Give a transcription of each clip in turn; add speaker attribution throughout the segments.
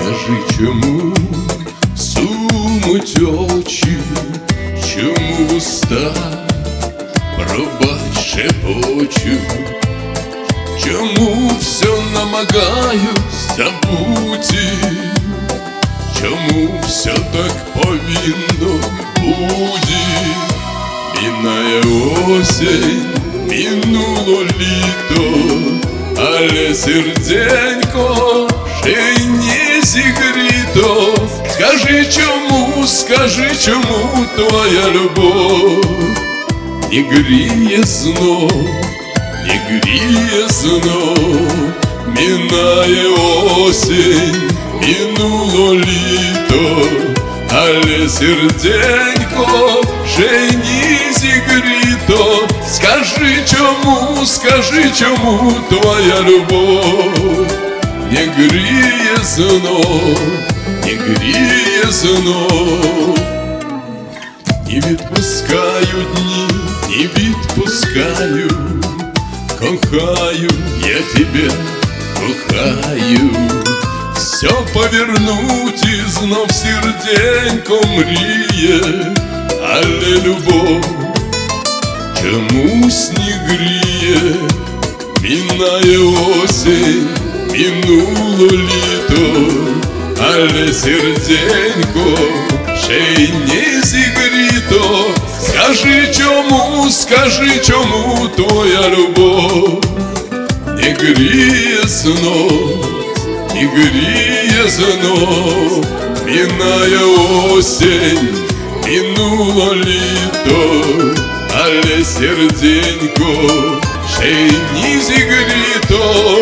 Speaker 1: Скажи, чому сумуть очі, чому уста, пробач, шепочуть, чому все намагаюсь забути, чому все так повинно бути. Минає осінь, минуло літо, але серденько ще не зігріто. Скажи, чому твоя любов не гріє знов, не гріє знов. Минає осінь, минуло літо, але серденько ще не зігріто. Скажи, чому твоя любов не гріє знов, не гріє знов. Не відпускаю дні, не відпускаю, кохаю, я тебе кохаю. Все повернуть і знов серденько мріє, але любов чомусь не гріє. Минає осінь, минуло літо, але серденько ще й не зігріто. Скажи, чому твоя любов не гріє знов, не гріє знов. Минає осінь, минуло літо, але серденько ще й не зігріто.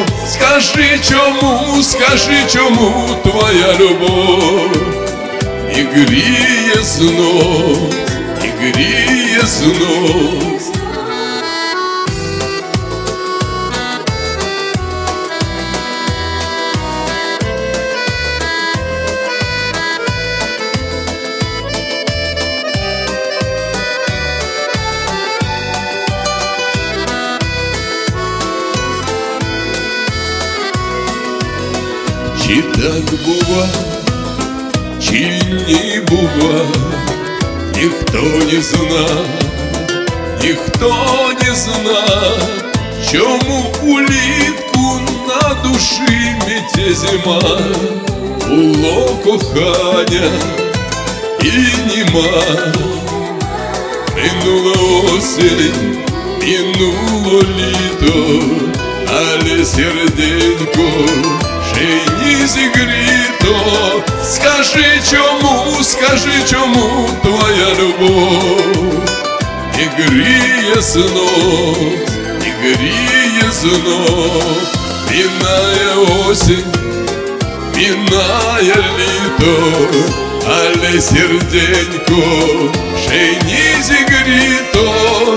Speaker 1: Скажи, чому твоя любов не гріє знов, не гріє знов. Чи так бува, чи не бува, ніхто не зна, ніхто не зна, чому улітку на душі мете зима. Було кохання і нема. Минула осінь, минуло літо, але серденько ще не зігріто. Скажи, чому твоя любов не гріє знов, не гріє знов. Минає осінь, минає літо, але серденько ще не зігріто.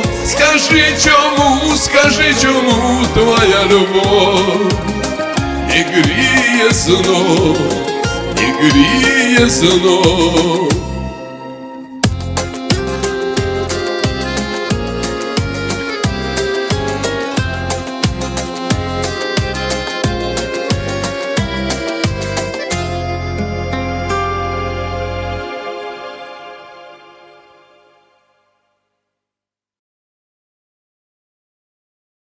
Speaker 1: Скажи, чому твоя любов не гріє знов, не гріє знов.